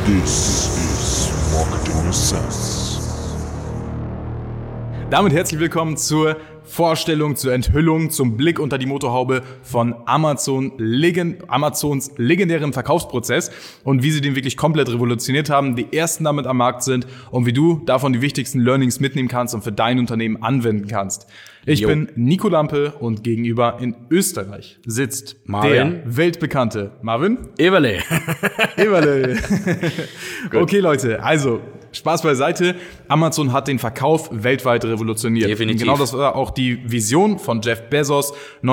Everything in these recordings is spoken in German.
This is Marketing Essence. Damit herzlich willkommen zur Vorstellung, zur Enthüllung, zum Blick unter die Motorhaube von Amazons legendärem Verkaufsprozess und wie sie den wirklich komplett revolutioniert haben, die ersten damit am Markt sind und wie du davon die wichtigsten Learnings mitnehmen kannst und für dein Unternehmen anwenden kannst. Ich bin Nico Lampe und gegenüber in Österreich sitzt Marvin. Der weltbekannte Marvin Eberle. Okay, Leute, also Spaß beiseite. Amazon hat den Verkauf weltweit revolutioniert. Definitiv. Und genau das war auch die Vision von Jeff Bezos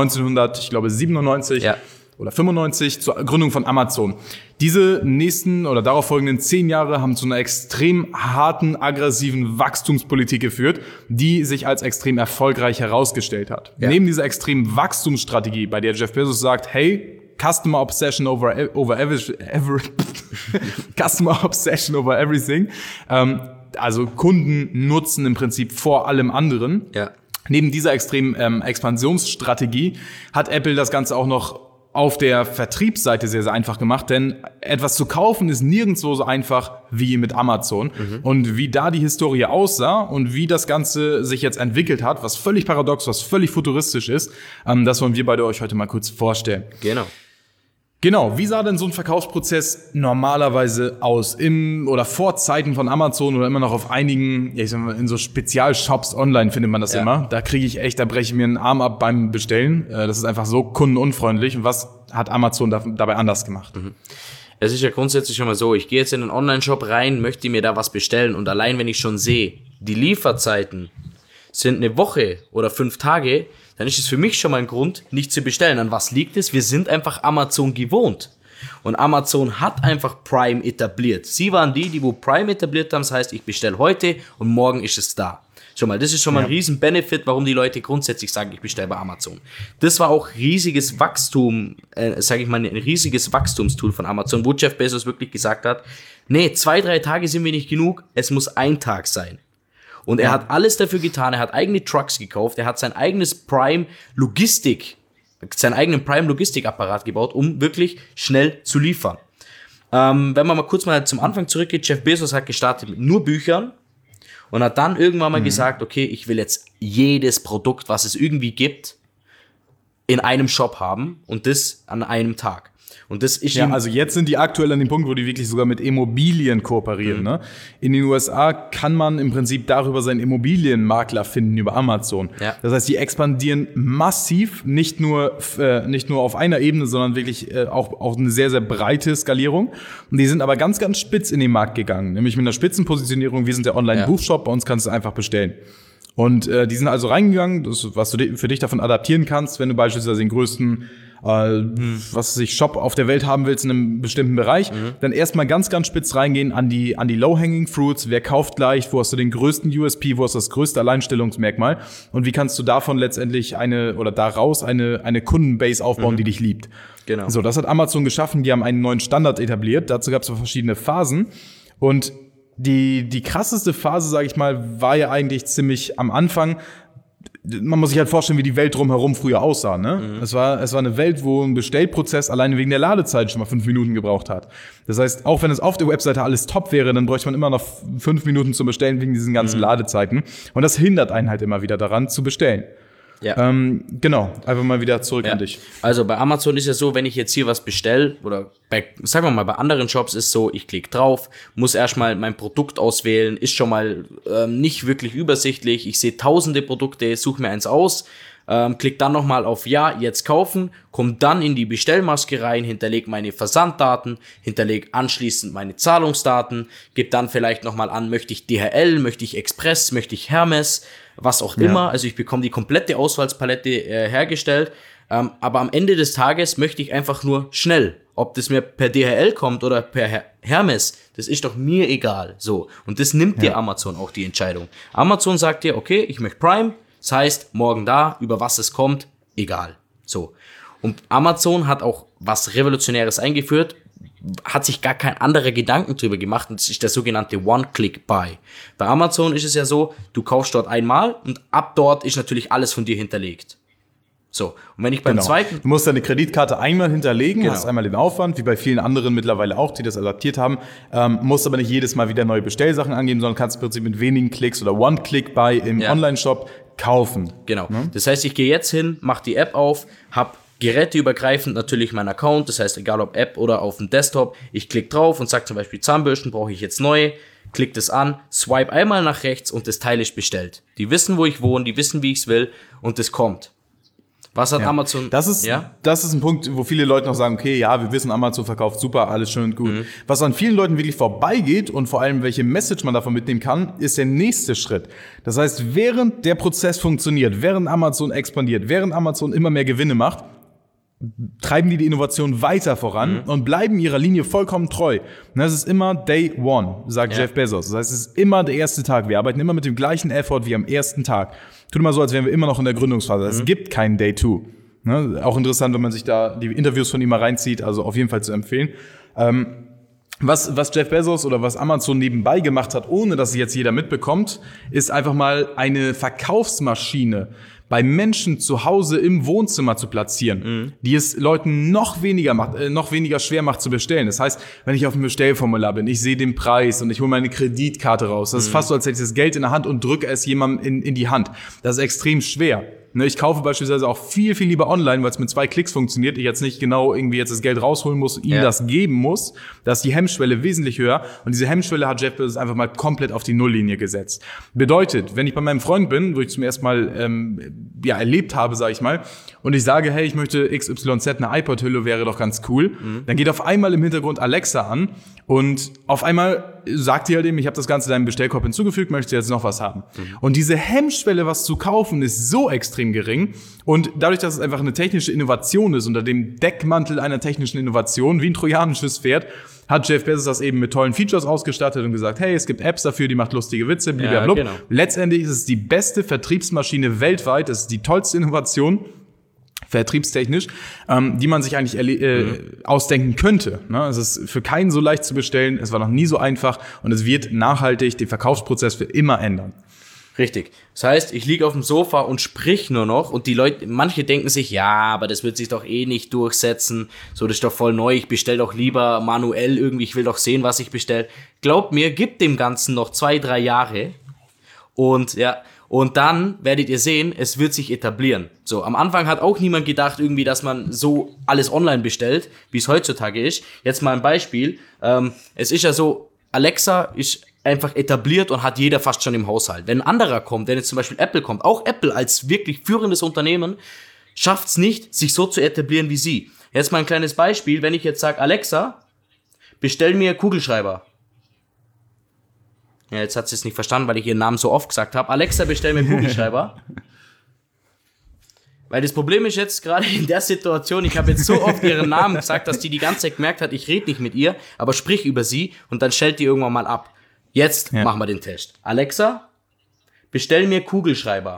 1997 oder 95 zur Gründung von Amazon. Diese nächsten oder darauf folgenden 10 Jahre haben zu einer extrem harten, aggressiven Wachstumspolitik geführt, die sich als extrem erfolgreich herausgestellt hat. Ja. Neben dieser extremen Wachstumsstrategie, bei der Jeff Bezos sagt, hey, Customer Obsession over everything. Also Kunden nutzen im Prinzip vor allem anderen. Ja. Neben dieser extremen Expansionsstrategie hat Apple das Ganze auch noch auf der Vertriebsseite sehr, sehr einfach gemacht, denn etwas zu kaufen ist nirgendwo so einfach wie mit Amazon. Und wie da die Historie aussah und wie das Ganze sich jetzt entwickelt hat, was völlig paradox, was völlig futuristisch ist, das wollen wir beide euch heute mal kurz vorstellen. Genau, wie sah denn so ein Verkaufsprozess normalerweise aus? Im oder vor Zeiten von Amazon oder immer noch auf einigen, ja, ich sag mal, in so Spezialshops online findet man das immer. Da kriege ich echt, da breche ich mir einen Arm ab beim Bestellen. Das ist einfach so kundenunfreundlich. Und was hat Amazon dabei anders gemacht? Es ist ja grundsätzlich schon mal so, ich gehe jetzt in einen Online-Shop rein, möchte mir da was bestellen und allein wenn ich schon sehe, die Lieferzeiten sind eine Woche oder 5 Tage, dann ist es für mich schon mal ein Grund, nicht zu bestellen. An was liegt es? Wir sind einfach Amazon gewohnt. Und Amazon hat einfach Prime etabliert. Sie waren die wo Prime etabliert haben. Das heißt, ich bestelle heute und morgen ist es da. Schon mal, das ist schon mal ein riesen Benefit, warum die Leute grundsätzlich sagen, ich bestelle bei Amazon. Das war auch riesiges Wachstum, ein riesiges Wachstumstool von Amazon, wo Jeff Bezos wirklich gesagt hat, nee, 2-3 Tage sind wir nicht genug, es muss ein Tag sein. Und er hat alles dafür getan, er hat eigene Trucks gekauft, er hat seinen eigenen Prime-Logistikapparat gebaut, um wirklich schnell zu liefern. Wenn man mal kurz zum Anfang zurückgeht, Jeff Bezos hat gestartet mit nur Büchern und hat dann irgendwann mal gesagt, okay, ich will jetzt jedes Produkt, was es irgendwie gibt, in einem Shop haben und das an einem Tag. Und das ist also jetzt sind die aktuell an dem Punkt, wo die wirklich sogar mit Immobilien kooperieren. Ne? In den USA kann man im Prinzip darüber seinen Immobilienmakler finden über Amazon. Ja. Das heißt, die expandieren massiv, nicht nur auf einer Ebene, sondern wirklich auch eine sehr, sehr breite Skalierung. Und die sind aber ganz, ganz spitz in den Markt gegangen, nämlich mit einer Spitzenpositionierung. Wir sind der Online-Buchshop, bei uns kannst du einfach bestellen. Und die sind also reingegangen, das, was du für dich davon adaptieren kannst, wenn du beispielsweise den größten Shop auf der Welt haben willst in einem bestimmten Bereich, dann erstmal ganz, ganz spitz reingehen an die Low-Hanging Fruits. Wer kauft leicht? Wo hast du den größten USP? Wo hast du das größte Alleinstellungsmerkmal? Und wie kannst du davon letztendlich daraus eine Kundenbase aufbauen, die dich liebt? Genau. So, das hat Amazon geschaffen. Die haben einen neuen Standard etabliert. Dazu gab es verschiedene Phasen. Und die krasseste Phase, sage ich mal, war ja eigentlich ziemlich am Anfang. Man muss sich halt vorstellen, wie die Welt drumherum früher aussah. Ne? Es war eine Welt, wo ein Bestellprozess alleine wegen der Ladezeit schon mal 5 Minuten gebraucht hat. Das heißt, auch wenn es auf der Webseite alles top wäre, dann bräuchte man immer noch 5 Minuten zum Bestellen wegen diesen ganzen Ladezeiten. Und das hindert einen halt immer wieder daran, zu bestellen. Ja. Genau, einfach mal wieder zurück an dich. Also bei Amazon ist ja so, wenn ich jetzt hier was bestelle, oder sagen wir mal, bei anderen Shops ist so, ich klicke drauf, muss erstmal mein Produkt auswählen, ist schon mal nicht wirklich übersichtlich, ich sehe tausende Produkte, suche mir eins aus, klick dann nochmal auf Ja, jetzt kaufen, komm dann in die Bestellmaske rein, hinterleg meine Versanddaten, hinterleg anschließend meine Zahlungsdaten, gebe dann vielleicht nochmal an, möchte ich DHL, möchte ich Express, möchte ich Hermes, was auch immer, also ich bekomme die komplette Auswahlspalette hergestellt, aber am Ende des Tages möchte ich einfach nur schnell, ob das mir per DHL kommt oder per Hermes, das ist doch mir egal, so, und das nimmt dir Amazon auch die Entscheidung. Amazon sagt dir, okay, ich möchte Prime, das heißt, morgen da, über was es kommt, egal, so. Und Amazon hat auch was Revolutionäres eingeführt, hat sich gar kein anderer Gedanken drüber gemacht, und das ist der sogenannte One-Click-Buy. Bei Amazon ist es ja so, du kaufst dort einmal und ab dort ist natürlich alles von dir hinterlegt. So, und wenn ich beim zweiten... Du musst deine Kreditkarte einmal hinterlegen, Genau. hast einmal den Aufwand, wie bei vielen anderen mittlerweile auch, die das adaptiert haben, musst aber nicht jedes Mal wieder neue Bestellsachen angeben, sondern kannst im Prinzip mit wenigen Klicks oder One-Click-Buy im Online-Shop kaufen. Genau. Das heißt, ich gehe jetzt hin, mache die App auf, habe geräteübergreifend natürlich meinen Account, das heißt, egal ob App oder auf dem Desktop, ich klicke drauf und sage zum Beispiel Zahnbürsten, brauche ich jetzt neue, klick das an, swipe einmal nach rechts und das Teil ist bestellt. Die wissen, wo ich wohne, die wissen, wie ich es will und das kommt. Was hat Amazon? Das ist ein Punkt, wo viele Leute noch sagen, okay, ja, wir wissen, Amazon verkauft super, alles schön und gut. Was an vielen Leuten wirklich vorbeigeht und vor allem, welche Message man davon mitnehmen kann, ist der nächste Schritt. Das heißt, während der Prozess funktioniert, während Amazon expandiert, während Amazon immer mehr Gewinne macht, treiben die Innovation weiter voran und bleiben ihrer Linie vollkommen treu. Das ist immer Day One, sagt Jeff Bezos. Das heißt, es ist immer der erste Tag. Wir arbeiten immer mit dem gleichen Effort wie am ersten Tag. Tut immer so, als wären wir immer noch in der Gründungsphase. Es gibt keinen Day Two. Auch interessant, wenn man sich da die Interviews von ihm mal reinzieht, also auf jeden Fall zu empfehlen. Was Jeff Bezos oder was Amazon nebenbei gemacht hat, ohne dass es jetzt jeder mitbekommt, ist einfach mal eine Verkaufsmaschine bei Menschen zu Hause im Wohnzimmer zu platzieren, die es Leuten noch weniger schwer macht zu bestellen. Das heißt, wenn ich auf dem Bestellformular bin, ich sehe den Preis und ich hole meine Kreditkarte raus. Das ist fast so, als hätte ich das Geld in der Hand und drücke es jemandem in die Hand. Das ist extrem schwer. Ich kaufe beispielsweise auch viel, viel lieber online, weil es mit 2 Klicks funktioniert. Ich jetzt nicht genau irgendwie jetzt das Geld rausholen muss und ihm das geben muss. Da ist die Hemmschwelle wesentlich höher. Und diese Hemmschwelle hat Jeff Bezos einfach mal komplett auf die Nulllinie gesetzt. Bedeutet, wenn ich bei meinem Freund bin, wo ich zum ersten Mal erlebt habe, sage ich mal, und ich sage, hey, ich möchte XYZ, eine iPod-Hülle wäre doch ganz cool, dann geht auf einmal im Hintergrund Alexa an und auf einmal sagt die halt eben, ich habe das Ganze deinem Bestellkorb hinzugefügt, möchtest du jetzt noch was haben? Und diese Hemmschwelle, was zu kaufen, ist so extrem gering. Und dadurch, dass es einfach eine technische Innovation ist, unter dem Deckmantel einer technischen Innovation, wie ein trojanisches Pferd, hat Jeff Bezos das eben mit tollen Features ausgestattet und gesagt, hey, es gibt Apps dafür, die macht lustige Witze, blablabla. Genau. Letztendlich ist es die beste Vertriebsmaschine weltweit, es ist die tollste Innovation, vertriebstechnisch, die man sich eigentlich ausdenken könnte. Es ist für keinen so leicht zu bestellen, es war noch nie so einfach und es wird nachhaltig den Verkaufsprozess für immer ändern. Richtig. Das heißt, ich liege auf dem Sofa und sprich nur noch und die Leute, manche denken sich, ja, aber das wird sich doch eh nicht durchsetzen, so, das ist doch voll neu, ich bestell doch lieber manuell irgendwie, ich will doch sehen, was ich bestell. Glaubt mir, gibt dem Ganzen noch 2-3 Jahre und dann werdet ihr sehen, es wird sich etablieren. So, am Anfang hat auch niemand gedacht irgendwie, dass man so alles online bestellt, wie es heutzutage ist. Jetzt mal ein Beispiel. Es ist ja so, Alexa ist einfach etabliert und hat jeder fast schon im Haushalt. Wenn ein anderer kommt, wenn jetzt zum Beispiel Apple kommt, auch Apple als wirklich führendes Unternehmen, schafft es nicht, sich so zu etablieren wie sie. Jetzt mal ein kleines Beispiel, wenn ich jetzt sage, Alexa, bestell mir Kugelschreiber. Ja, jetzt hat sie es nicht verstanden, weil ich ihren Namen so oft gesagt habe. Alexa, bestell mir Kugelschreiber. Weil das Problem ist jetzt gerade in der Situation, ich habe jetzt so oft ihren Namen gesagt, dass die ganze Zeit gemerkt hat, ich rede nicht mit ihr, aber sprich über sie und dann stellt die irgendwann mal ab. Jetzt machen wir den Test. Alexa, bestell mir Kugelschreiber.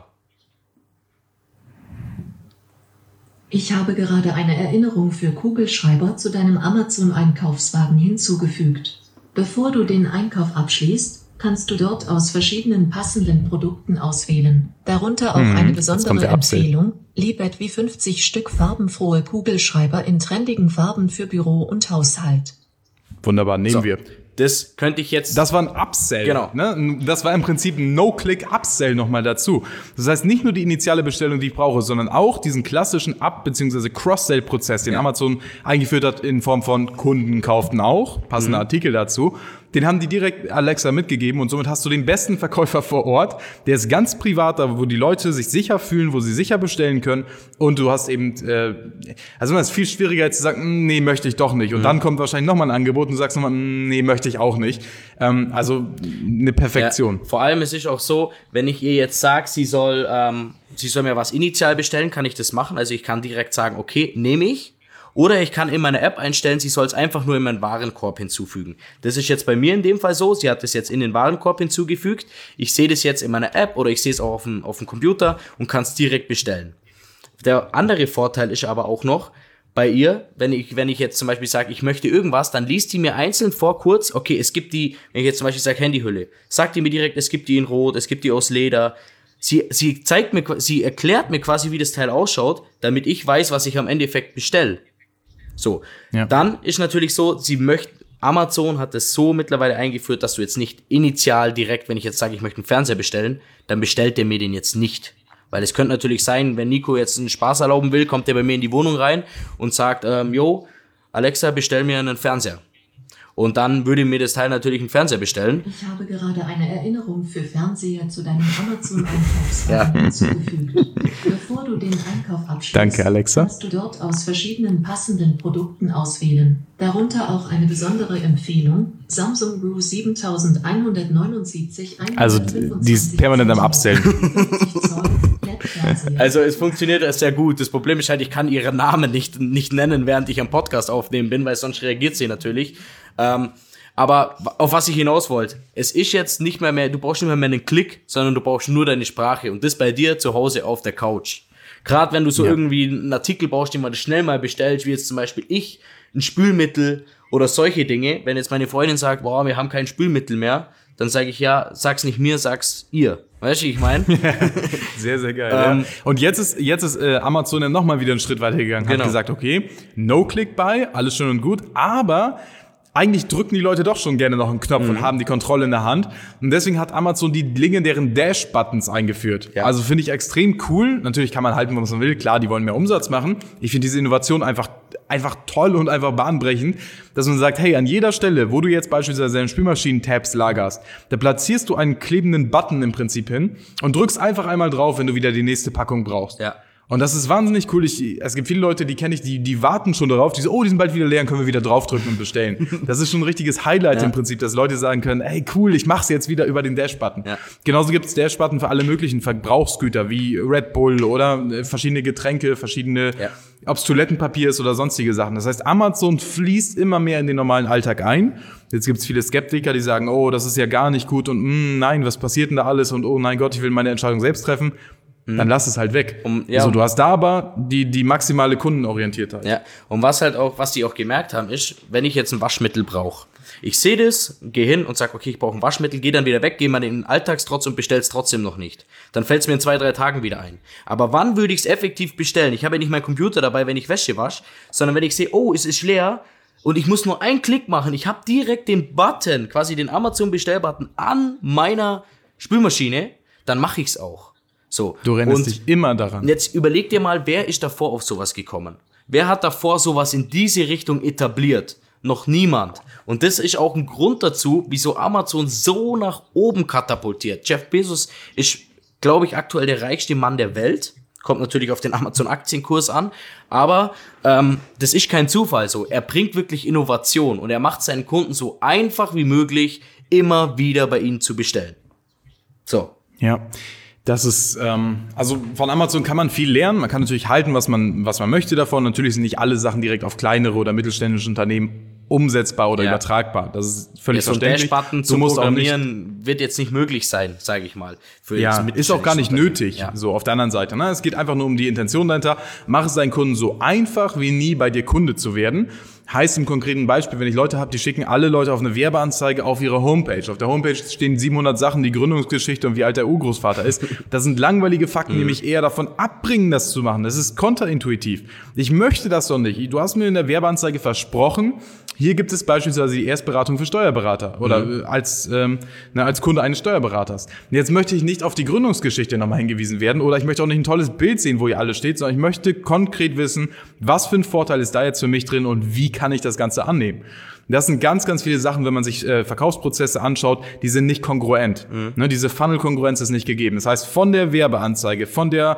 Ich habe gerade eine Erinnerung für Kugelschreiber zu deinem Amazon-Einkaufswagen hinzugefügt. Bevor du den Einkauf abschließt, kannst du dort aus verschiedenen passenden Produkten auswählen. Darunter auch eine besondere Empfehlung, Libet wie 50 Stück farbenfrohe Kugelschreiber in trendigen Farben für Büro und Haushalt. Wunderbar, nehmen wir. Das könnte ich jetzt... Das war ein Upsell. Genau. Ne? Das war im Prinzip ein No-Click-Upsell nochmal dazu. Das heißt, nicht nur die initiale Bestellung, die ich brauche, sondern auch diesen klassischen Up- bzw. Cross-Sell-Prozess, den Amazon eingeführt hat in Form von Kunden kauften auch, passende Artikel dazu. Den haben die direkt Alexa mitgegeben und somit hast du den besten Verkäufer vor Ort. Der ist ganz privat, da wo die Leute sich sicher fühlen, wo sie sicher bestellen können. Und du hast eben, also es ist viel schwieriger jetzt zu sagen, nee, möchte ich doch nicht. Und dann kommt wahrscheinlich nochmal ein Angebot und du sagst nochmal, nee, möchte ich auch nicht. Also eine Perfektion. Ja, vor allem es ist auch so, wenn ich ihr jetzt sage, sie soll mir was initial bestellen, kann ich das machen. Also ich kann direkt sagen, okay, nehme ich. Oder ich kann in meiner App einstellen, sie soll es einfach nur in meinen Warenkorb hinzufügen. Das ist jetzt bei mir in dem Fall so, sie hat es jetzt in den Warenkorb hinzugefügt. Ich sehe das jetzt in meiner App oder ich sehe es auch auf dem Computer und kann es direkt bestellen. Der andere Vorteil ist aber auch noch, bei ihr, wenn ich jetzt zum Beispiel sage, ich möchte irgendwas, dann liest die mir einzeln vor kurz, okay, es gibt die, wenn ich jetzt zum Beispiel sage Handyhülle, sagt die mir direkt, es gibt die in Rot, es gibt die aus Leder, Sie erklärt mir quasi, wie das Teil ausschaut, damit ich weiß, was ich am Endeffekt bestelle. So. Ja. Dann ist natürlich so, Amazon hat es so mittlerweile eingeführt, dass du jetzt nicht initial direkt, wenn ich jetzt sage, ich möchte einen Fernseher bestellen, dann bestellt der mir den jetzt nicht. Weil es könnte natürlich sein, wenn Nico jetzt einen Spaß erlauben will, kommt der bei mir in die Wohnung rein und sagt, Alexa, bestell mir einen Fernseher. Und dann würde mir das Teil natürlich einen Fernseher bestellen. Ich habe gerade eine Erinnerung für Fernseher zu deinem Amazon-Einkaufswagen hinzugefügt. Bevor du den Einkauf abschließt, Danke, Alexa. kannst du dort aus verschiedenen passenden Produkten auswählen. Darunter auch eine besondere Empfehlung, Samsung Brew 7179 Also, die ist permanent am Abzählen. Also es funktioniert sehr gut. Das Problem ist halt, ich kann ihren Namen nicht nennen, während ich am Podcast aufnehmen bin, weil sonst reagiert sie natürlich. Aber auf was ich hinaus wollte, es ist jetzt nicht mehr, du brauchst nicht mehr einen Klick, sondern du brauchst nur deine Sprache und das bei dir zu Hause auf der Couch. Gerade wenn du so irgendwie einen Artikel brauchst, den man schnell mal bestellt, wie jetzt zum Beispiel ein Spülmittel oder solche Dinge. Wenn jetzt meine Freundin sagt, boah, wir haben kein Spülmittel mehr, dann sage ich, ja, sag's nicht mir, sag's ihr. Weißt du, wie ich meine? Sehr, sehr geil. Ja. Und jetzt ist Amazon ja nochmal wieder einen Schritt weiter gegangen, hat gesagt, okay, No-Click-Buy, alles schön und gut, aber eigentlich drücken die Leute doch schon gerne noch einen Knopf und haben die Kontrolle in der Hand. Und deswegen hat Amazon die legendären Dash-Buttons eingeführt. Ja. Also finde ich extrem cool. Natürlich kann man halten, was man will. Klar, die wollen mehr Umsatz machen. Ich finde diese Innovation einfach toll und einfach bahnbrechend, dass man sagt, hey, an jeder Stelle, wo du jetzt beispielsweise deine Spülmaschinen-Tabs lagerst, da platzierst du einen klebenden Button im Prinzip hin und drückst einfach einmal drauf, wenn du wieder die nächste Packung brauchst. Ja. Und das ist wahnsinnig cool. Es gibt viele Leute, die kenne ich, die warten schon darauf, die so, die sind bald wieder leer, können wir wieder draufdrücken und bestellen. Das ist schon ein richtiges Highlight im Prinzip, dass Leute sagen können, hey cool, ich mach's jetzt wieder über den Dash-Button. Ja. Genauso gibt's Dash-Button für alle möglichen Verbrauchsgüter, wie Red Bull oder verschiedene Getränke, ob's Toilettenpapier ist oder sonstige Sachen. Das heißt, Amazon fließt immer mehr in den normalen Alltag ein. Jetzt gibt's viele Skeptiker, die sagen, oh, das ist ja gar nicht gut und nein, was passiert denn da alles und oh nein Gott, ich will meine Entscheidung selbst treffen. Dann lass es halt weg. Du hast da aber die maximale Kundenorientiertheit. Ja, und was die auch gemerkt haben, ist, wenn ich jetzt ein Waschmittel brauche, ich sehe das, gehe hin und sage, okay, ich brauche ein Waschmittel, gehe dann wieder weg, gehe mal in den Alltagstrotz und bestelle es trotzdem noch nicht. Dann fällt es mir in 2-3 Tagen wieder ein. Aber wann würde ich es effektiv bestellen? Ich habe ja nicht meinen Computer dabei, wenn ich Wäsche wasche, sondern wenn ich sehe, oh, es ist leer und ich muss nur einen Klick machen, ich habe direkt den Button, quasi den Amazon-Bestellbutton an meiner Spülmaschine, dann mache ich es auch. So. Du erinnerst dich immer daran. Jetzt überleg dir mal, wer ist davor auf sowas gekommen? Wer hat davor sowas in diese Richtung etabliert? Noch niemand. Und das ist auch ein Grund dazu, wieso Amazon so nach oben katapultiert. Jeff Bezos ist, glaube ich, aktuell der reichste Mann der Welt. Kommt natürlich auf den Amazon-Aktienkurs an. Aber das ist kein Zufall so. Er bringt wirklich Innovation und er macht seinen Kunden so einfach wie möglich, immer wieder bei ihnen zu bestellen. So. Ja. Das ist, also von Amazon kann man viel lernen. Man kann natürlich halten, was man möchte davon. Natürlich sind nicht alle Sachen direkt auf kleinere oder mittelständische Unternehmen umsetzbar oder übertragbar. Das ist völlig verständlich. So ein Dash-Button zu programmieren wird jetzt nicht möglich sein, sage ich mal. Ist auch gar nicht nötig, so auf der anderen Seite. Ne? Es geht einfach nur um die Intention dahinter. Mach es deinen Kunden so einfach wie nie, bei dir Kunde zu werden. Heißt im konkreten Beispiel, wenn ich Leute habe, die schicken alle Leute auf eine Werbeanzeige auf ihre Homepage. Auf der Homepage stehen 700 Sachen, die Gründungsgeschichte und wie alt der Urgroßvater ist. Das sind langweilige Fakten, die mich eher davon abbringen, das zu machen. Das ist kontraintuitiv. Ich möchte das doch nicht. Du hast mir in der Werbeanzeige versprochen, hier gibt es beispielsweise die Erstberatung für Steuerberater oder als Kunde eines Steuerberaters. Und jetzt möchte ich nicht auf die Gründungsgeschichte nochmal hingewiesen werden oder ich möchte auch nicht ein tolles Bild sehen, wo ihr alle steht, sondern ich möchte konkret wissen, was für ein Vorteil ist da jetzt für mich drin und wie kann ich das Ganze annehmen. Das sind ganz, ganz viele Sachen, wenn man sich Verkaufsprozesse anschaut, die sind nicht kongruent. Ne, diese Funnel-Kongruenz ist nicht gegeben. Das heißt, von der Werbeanzeige,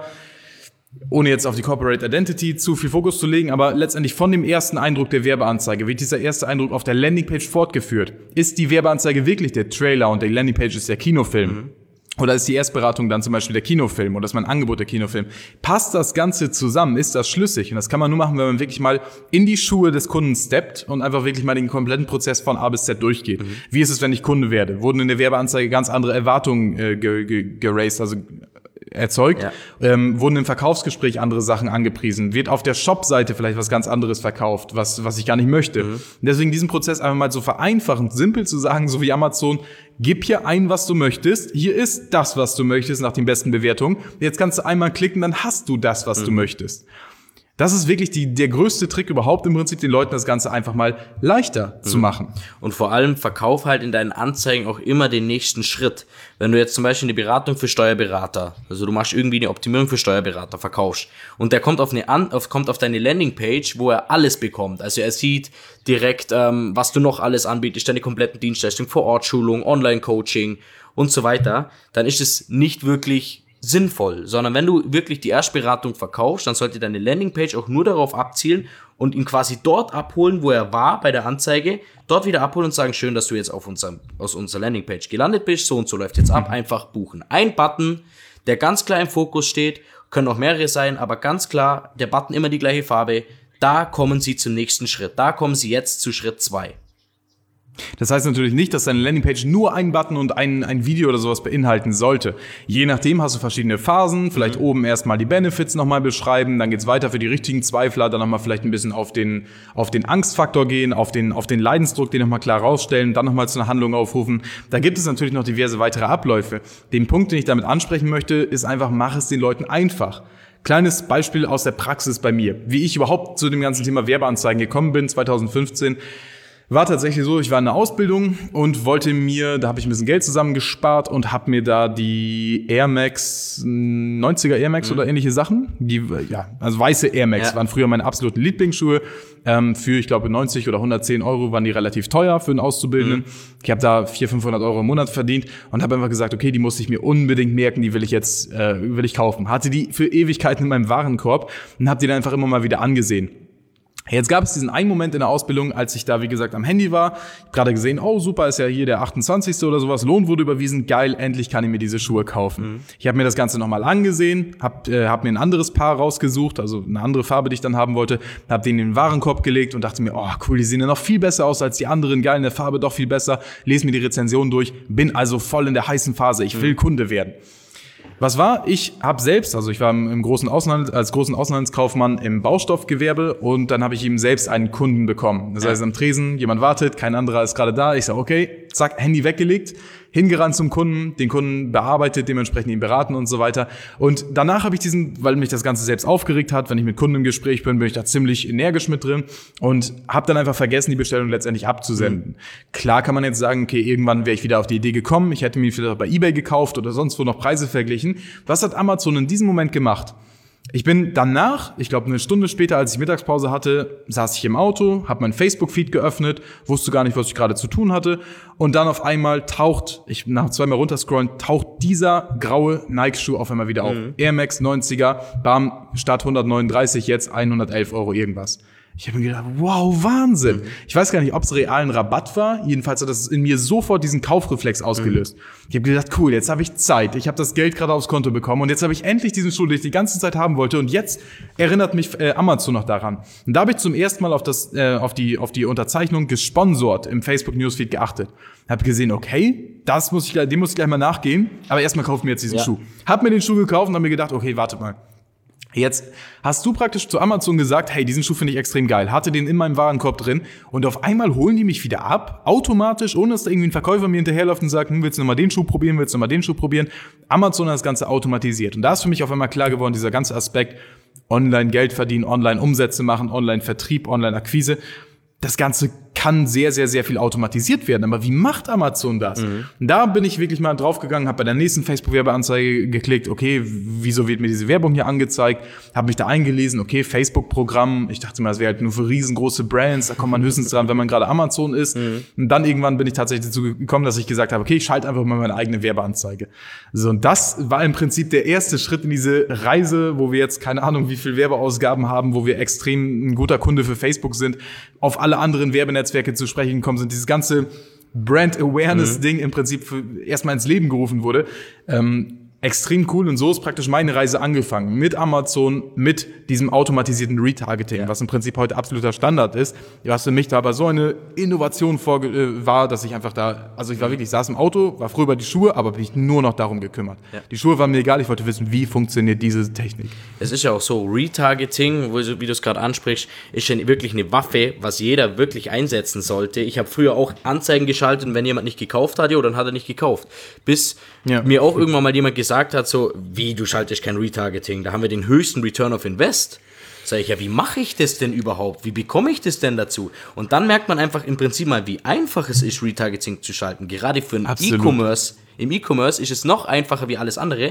ohne jetzt auf die Corporate Identity zu viel Fokus zu legen, aber letztendlich von dem ersten Eindruck der Werbeanzeige wird dieser erste Eindruck auf der Landingpage fortgeführt. Ist die Werbeanzeige wirklich der Trailer und die Landingpage ist der Kinofilm? Oder ist die Erstberatung dann zum Beispiel der Kinofilm oder ist mein Angebot der Kinofilm? Passt das Ganze zusammen? Ist das schlüssig? Und das kann man nur machen, wenn man wirklich mal in die Schuhe des Kunden steppt und einfach wirklich mal den kompletten Prozess von A bis Z durchgeht. Wie ist es, wenn ich Kunde werde? Wurden in der Werbeanzeige ganz andere Erwartungen geraced, also erzeugt, wurden im Verkaufsgespräch andere Sachen angepriesen, wird auf der Shop-Seite vielleicht was ganz anderes verkauft, was ich gar nicht möchte. Und deswegen diesen Prozess einfach mal so vereinfachend, simpel zu sagen, so wie Amazon, gib hier ein, was du möchtest, hier ist das, was du möchtest, nach den besten Bewertungen. Jetzt kannst du einmal klicken, dann hast du das, was du möchtest. Das ist wirklich der größte Trick überhaupt im Prinzip, den Leuten das Ganze einfach mal leichter zu machen. Und vor allem verkauf halt in deinen Anzeigen auch immer den nächsten Schritt. Wenn du jetzt zum Beispiel eine Beratung für Steuerberater, also du machst irgendwie eine Optimierung für Steuerberater, verkaufst und der kommt kommt auf deine Landingpage, wo er alles bekommt. Also er sieht direkt, was du noch alles anbietest, deine kompletten Dienstleistungen, Vor-Ort-Schulung, Online-Coaching und so weiter, dann ist es nicht wirklich sinnvoll, sondern wenn du wirklich die Erstberatung verkaufst, dann sollte deine Landingpage auch nur darauf abzielen und ihn quasi dort abholen, wo er war bei der Anzeige, dort wieder abholen und sagen, schön, dass du jetzt aus unserer Landingpage gelandet bist, so und so läuft jetzt ab, einfach buchen. Ein Button, der ganz klar im Fokus steht, können auch mehrere sein, aber ganz klar, der Button immer die gleiche Farbe, da kommen sie zum nächsten Schritt, da kommen sie jetzt zu Schritt 2. Das heißt natürlich nicht, dass deine Landingpage nur einen Button und ein Video oder sowas beinhalten sollte. Je nachdem hast du verschiedene Phasen, vielleicht oben erstmal die Benefits nochmal beschreiben, dann geht's weiter für die richtigen Zweifler, dann nochmal vielleicht ein bisschen auf den Angstfaktor gehen, auf den Leidensdruck, den nochmal klar rausstellen, dann nochmal zu einer Handlung aufrufen. Da gibt es natürlich noch diverse weitere Abläufe. Den Punkt, den ich damit ansprechen möchte, ist einfach, mach es den Leuten einfach. Kleines Beispiel aus der Praxis bei mir, wie ich überhaupt zu dem ganzen Thema Werbeanzeigen gekommen bin, 2015. War tatsächlich so, ich war in der Ausbildung und da habe ich ein bisschen Geld zusammengespart und habe mir da die Air Max, 90er Air Max oder ähnliche Sachen, also weiße Air Max waren früher meine absoluten Lieblingsschuhe, für, ich glaube, 90 oder 110 Euro waren die relativ teuer für einen Auszubildenden. Ich habe da 400-500 Euro im Monat verdient und habe einfach gesagt, okay, die muss ich mir unbedingt merken, die will ich kaufen. Hatte die für Ewigkeiten in meinem Warenkorb und habe die dann einfach immer mal wieder angesehen. Jetzt gab es diesen einen Moment in der Ausbildung, als ich da, wie gesagt, am Handy war. Ich habe gerade gesehen, oh super, ist ja hier der 28. oder sowas, Lohn wurde überwiesen, geil, endlich kann ich mir diese Schuhe kaufen. Ich habe mir das Ganze nochmal angesehen, hab mir ein anderes Paar rausgesucht, also eine andere Farbe, die ich dann haben wollte, habe den in den Warenkorb gelegt und dachte mir, oh cool, die sehen ja noch viel besser aus als die anderen, geil, in der Farbe doch viel besser, lese mir die Rezension durch, bin also voll in der heißen Phase, ich will Kunde werden. Was war? Ich war im großen Ausland, als großen Auslandskaufmann im Baustoffgewerbe und dann habe ich ihm selbst einen Kunden bekommen. Das heißt, am Tresen, jemand wartet, kein anderer ist gerade da. Ich sage, okay, zack, Handy weggelegt, hingerannt zum Kunden, den Kunden bearbeitet, dementsprechend ihn beraten und so weiter. Und danach habe ich weil mich das Ganze selbst aufgeregt hat, wenn ich mit Kunden im Gespräch bin ich da ziemlich energisch mit drin und habe dann einfach vergessen, die Bestellung letztendlich abzusenden. Klar kann man jetzt sagen, okay, irgendwann wäre ich wieder auf die Idee gekommen, ich hätte mir vielleicht bei eBay gekauft oder sonst wo noch Preise verglichen. Was hat Amazon in diesem Moment gemacht? Ich bin danach, ich glaube eine Stunde später, als ich Mittagspause hatte, saß ich im Auto, habe mein Facebook-Feed geöffnet, wusste gar nicht, was ich gerade zu tun hatte. Und dann auf einmal nach zweimal runterscrollen, taucht dieser graue Nike-Schuh auf einmal wieder auf. Air Max 90er, bam, statt 139 jetzt 111 Euro irgendwas. Ich habe mir gedacht, wow, Wahnsinn. Ich weiß gar nicht, ob es realen Rabatt war. Jedenfalls hat das in mir sofort diesen Kaufreflex ausgelöst. Ich habe gedacht, cool, jetzt habe ich Zeit. Ich habe das Geld gerade aufs Konto bekommen und jetzt habe ich endlich diesen Schuh, den ich die ganze Zeit haben wollte. Und jetzt erinnert mich Amazon noch daran. Und da habe ich zum ersten Mal auf die Unterzeichnung gesponsort im Facebook Newsfeed geachtet. Habe gesehen, okay, dem muss ich gleich mal nachgehen. Aber erstmal kaufe ich mir jetzt diesen Schuh. Hab mir den Schuh gekauft und habe mir gedacht, okay, warte mal. Jetzt hast du praktisch zu Amazon gesagt, hey, diesen Schuh finde ich extrem geil, hatte den in meinem Warenkorb drin und auf einmal holen die mich wieder ab, automatisch, ohne dass da irgendwie ein Verkäufer mir hinterherläuft und sagt, willst du nochmal den Schuh probieren, willst du nochmal den Schuh probieren? Amazon hat das Ganze automatisiert und da ist für mich auf einmal klar geworden, dieser ganze Aspekt, online Geld verdienen, online Umsätze machen, online Vertrieb, online Akquise, das Ganze kann sehr, sehr, sehr viel automatisiert werden. Aber wie macht Amazon das? Und da bin ich wirklich mal draufgegangen, habe bei der nächsten Facebook-Werbeanzeige geklickt, okay, wieso wird mir diese Werbung hier angezeigt? Habe mich da eingelesen, okay, Facebook-Programm. Ich dachte mal, das wäre halt nur für riesengroße Brands, da kommt man höchstens dran, wenn man gerade Amazon ist. Und dann irgendwann bin ich tatsächlich dazu gekommen, dass ich gesagt habe, okay, ich schalte einfach mal meine eigene Werbeanzeige. So, und das war im Prinzip der erste Schritt in diese Reise, wo wir jetzt keine Ahnung, wie viel Werbeausgaben haben, wo wir extrem ein guter Kunde für Facebook sind, auf alle anderen Werbenetzwerke zu sprechen gekommen sind, dieses ganze Brand-Awareness-Ding im Prinzip erstmal ins Leben gerufen wurde. extrem cool und so ist praktisch meine Reise angefangen. Mit Amazon, mit diesem automatisierten Retargeting, was im Prinzip heute absoluter Standard ist. Was für mich da aber so eine Innovation war, dass ich einfach ich war wirklich, saß im Auto, war froh über die Schuhe, aber bin ich nur noch darum gekümmert. Ja. Die Schuhe waren mir egal, ich wollte wissen, wie funktioniert diese Technik. Es ist ja auch so, Retargeting, wie du es gerade ansprichst, ist ja wirklich eine Waffe, was jeder wirklich einsetzen sollte. Ich habe früher auch Anzeigen geschaltet und wenn jemand nicht gekauft hat, dann hat er nicht gekauft. Bis mir auch irgendwann mal jemand gesagt hat, so, wie, du schaltest kein Retargeting, da haben wir den höchsten Return of Invest. Sag ich, ja, wie mache ich das denn überhaupt? Wie bekomme ich das denn dazu? Und dann merkt man einfach im Prinzip mal, wie einfach es ist, Retargeting zu schalten. Gerade für einen E-Commerce. Im E-Commerce ist es noch einfacher wie alles andere.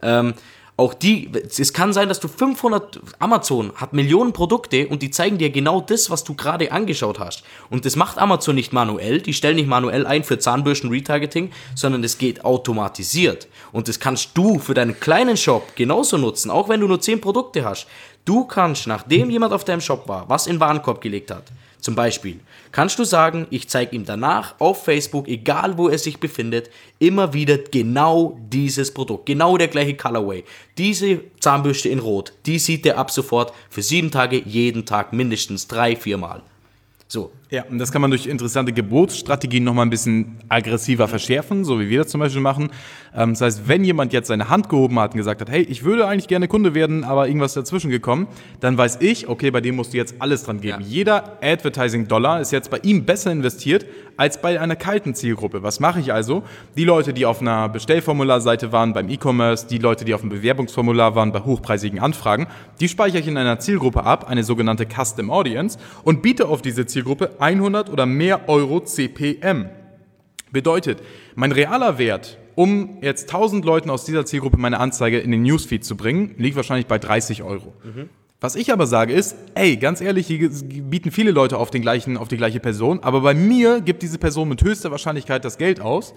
Es kann sein, dass du 500, Amazon hat Millionen Produkte und die zeigen dir genau das, was du gerade angeschaut hast. Und das macht Amazon nicht manuell, die stellen nicht manuell ein für Zahnbürsten Retargeting, sondern das geht automatisiert. Und das kannst du für deinen kleinen Shop genauso nutzen, auch wenn du nur 10 Produkte hast. Du kannst, nachdem jemand auf deinem Shop war, was in den Warenkorb gelegt hat, zum Beispiel, kannst du sagen, ich zeige ihm danach auf Facebook, egal wo er sich befindet, immer wieder genau dieses Produkt, genau der gleiche Colorway. Diese Zahnbürste in Rot, die sieht er ab sofort für 7 Tage, jeden Tag mindestens 3-4 Mal. So. Ja, und das kann man durch interessante Gebotsstrategien nochmal ein bisschen aggressiver verschärfen, so wie wir das zum Beispiel machen. Das heißt, wenn jemand jetzt seine Hand gehoben hat und gesagt hat, hey, ich würde eigentlich gerne Kunde werden, aber irgendwas dazwischen gekommen, dann weiß ich, okay, bei dem musst du jetzt alles dran geben. Ja. Jeder Advertising-Dollar ist jetzt bei ihm besser investiert als bei einer kalten Zielgruppe. Was mache ich also? Die Leute, die auf einer Bestellformularseite waren beim E-Commerce, die Leute, die auf einem Bewerbungsformular waren bei hochpreisigen Anfragen, die speichere ich in einer Zielgruppe ab, eine sogenannte Custom Audience, und biete auf diese Zielgruppe 100 oder mehr Euro CPM. Bedeutet, mein realer Wert, um jetzt 1000 Leuten aus dieser Zielgruppe meine Anzeige in den Newsfeed zu bringen, liegt wahrscheinlich bei 30 Euro. Was ich aber sage ist, ey, ganz ehrlich, hier bieten viele Leute auf die gleiche Person, aber bei mir gibt diese Person mit höchster Wahrscheinlichkeit das Geld aus.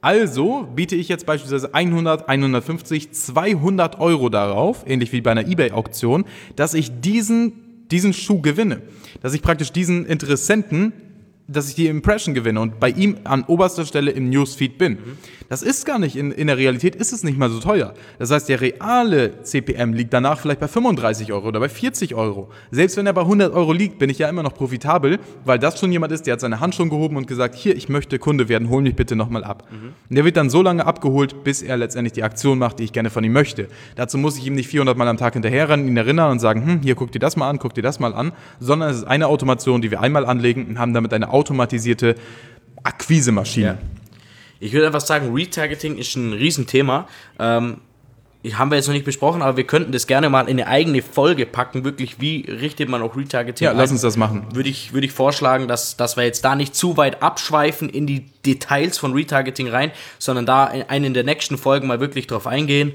Also biete ich jetzt beispielsweise 100, 150, 200 Euro darauf, ähnlich wie bei einer eBay-Auktion, dass ich diesen Schuh gewinne. Dass ich praktisch diesen Interessenten, dass ich die Impression gewinne und bei ihm an oberster Stelle im Newsfeed bin. Das ist gar nicht, in der Realität ist es nicht mal so teuer. Das heißt, der reale CPM liegt danach vielleicht bei 35 Euro oder bei 40 Euro. Selbst wenn er bei 100 Euro liegt, bin ich ja immer noch profitabel, weil das schon jemand ist, der hat seine Hand schon gehoben und gesagt, hier, ich möchte Kunde werden, hol mich bitte nochmal ab. Und der wird dann so lange abgeholt, bis er letztendlich die Aktion macht, die ich gerne von ihm möchte. Dazu muss ich ihm nicht 400 Mal am Tag hinterherrennen, ihn erinnern und sagen, hier, guck dir das mal an, sondern es ist eine Automation, die wir einmal anlegen und haben damit eine automatisierte Akquisemaschine. Ja. Ich würde einfach sagen, Retargeting ist ein Riesenthema. Haben wir jetzt noch nicht besprochen, aber wir könnten das gerne mal in eine eigene Folge packen. Wirklich, wie richtet man auch Retargeting ein? Ja, lass uns das machen. Würde ich vorschlagen, dass wir jetzt da nicht zu weit abschweifen in die Details von Retargeting rein, sondern da in einen der nächsten Folgen mal wirklich drauf eingehen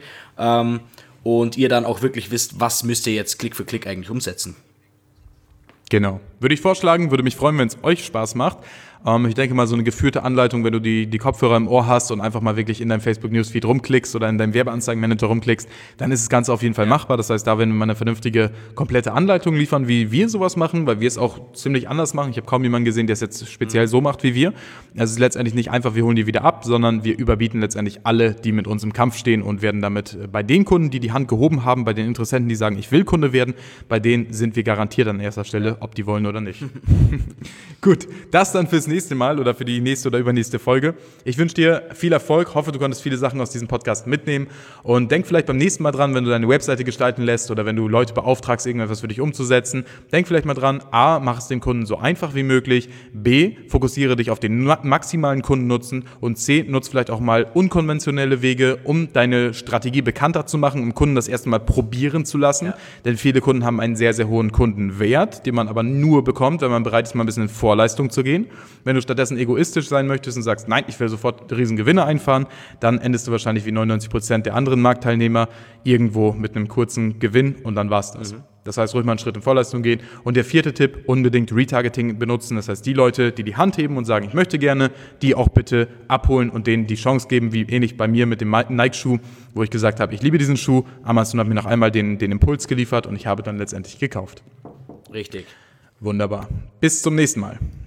und ihr dann auch wirklich wisst, was müsst ihr jetzt Klick für Klick eigentlich umsetzen. Genau. Würde ich vorschlagen, würde mich freuen, wenn es euch Spaß macht. Ich denke mal, so eine geführte Anleitung, wenn du die Kopfhörer im Ohr hast und einfach mal wirklich in deinem Facebook-Newsfeed rumklickst oder in deinem Werbeanzeigenmanager rumklickst, dann ist das Ganze auf jeden Fall machbar. Das heißt, da werden wir mal eine vernünftige, komplette Anleitung liefern, wie wir sowas machen, weil wir es auch ziemlich anders machen. Ich habe kaum jemanden gesehen, der es jetzt speziell so macht wie wir. Es ist letztendlich nicht einfach, wir holen die wieder ab, sondern wir überbieten letztendlich alle, die mit uns im Kampf stehen und werden damit bei den Kunden, die die Hand gehoben haben, bei den Interessenten, die sagen, ich will Kunde werden, bei denen sind wir garantiert an erster Stelle, ob die wollen oder nicht. Gut, das dann fürs nächste Mal oder für die nächste oder übernächste Folge. Ich wünsche dir viel Erfolg, hoffe, du konntest viele Sachen aus diesem Podcast mitnehmen und denk vielleicht beim nächsten Mal dran, wenn du deine Webseite gestalten lässt oder wenn du Leute beauftragst, irgendetwas für dich umzusetzen, denk vielleicht mal dran, A, mach es dem Kunden so einfach wie möglich, B, fokussiere dich auf den maximalen Kundennutzen und C, nutz vielleicht auch mal unkonventionelle Wege, um deine Strategie bekannter zu machen, um Kunden das erste Mal probieren zu lassen, denn viele Kunden haben einen sehr, sehr hohen Kundenwert, den man aber nur bekommt, wenn man bereit ist, mal ein bisschen in Vorleistung zu gehen. Wenn du stattdessen egoistisch sein möchtest und sagst, nein, ich will sofort riesen Gewinne einfahren, dann endest du wahrscheinlich wie 99% der anderen Marktteilnehmer irgendwo mit einem kurzen Gewinn und dann war's das. Das heißt, ruhig mal einen Schritt in Vorleistung gehen. Und der 4. Tipp, unbedingt Retargeting benutzen. Das heißt, die Leute, die die Hand heben und sagen, ich möchte gerne, die auch bitte abholen und denen die Chance geben, wie ähnlich bei mir mit dem Nike-Schuh, wo ich gesagt habe, ich liebe diesen Schuh. Amazon hat mir noch einmal den Impuls geliefert und ich habe dann letztendlich gekauft. Richtig. Wunderbar. Bis zum nächsten Mal.